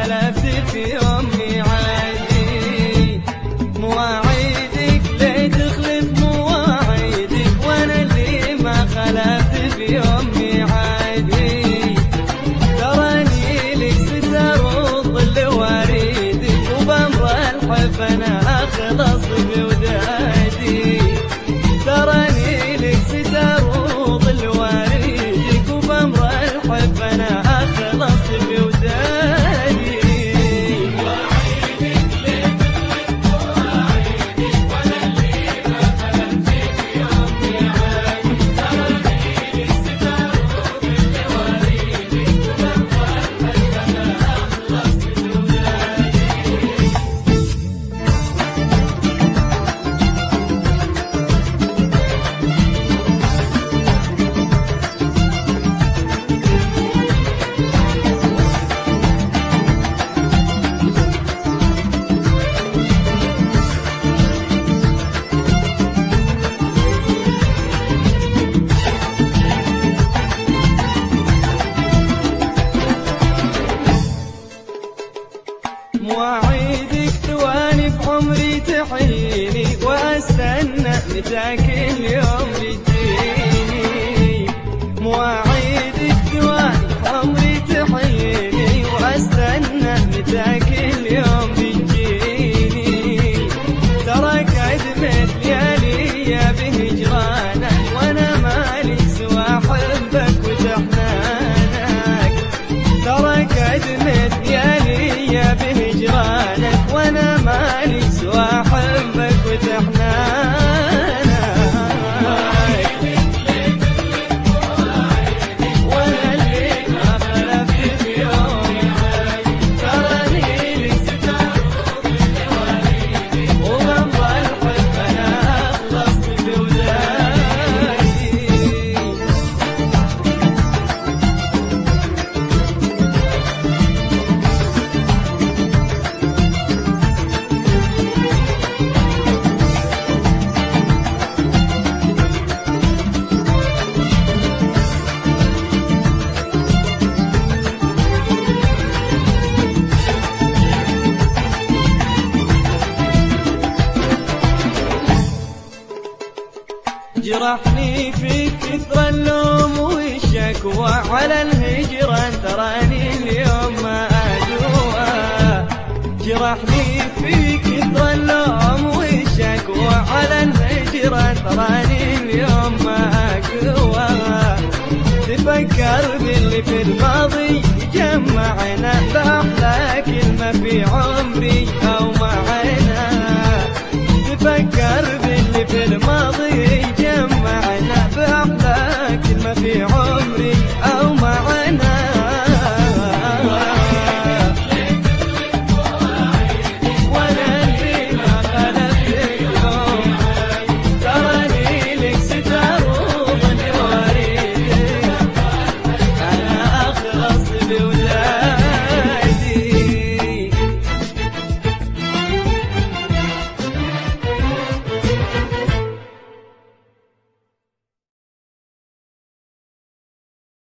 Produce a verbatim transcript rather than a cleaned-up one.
خلفت في يوم ميعادي. مواعيدك ليه تخلف مواعيدك وانا اللي ما خلفت في يوم ميعادي. تراني لك ستر وظل واريدك وبامر الحب انا اخلص بودادي. تراني لك ستر وظل واريدك وبامر الحب انا اخلص بودادي. مواعيدك ليه تخلف مواعيدك وانا اللي ما خلفت في يوم ميعادي. تراني لك ستر وظل واريدك وبامر الحب انا اخلص بودادي. مواعيدك ثواني في عمري تحييني واستنى متى كل يوم تجيني. مواعيدك ثواني في عمري تحييني واستنى متى كل يوم تجيني. تراك عدمت ليالي بهجرانك وانا مالي سوى حبك وتحنانك. تراك عدمت ليالي بهجرانك وانا مالي سوى حبك وتحنانك. وانا اللي ما خلفت في يوم ميعادي. تراني لك ستر وظل واريدك وبامر الحب انا اخلص بودادي. جرحني في كثر اللوم والشكوى على الهجران تراني اليوم ما أدوى. جرحني في كثر اللوم والشكوى على الهجران تراني اليوم ما أقوى. تفكر باللي في الماضي جمعنا بأحلى كلمة في عمري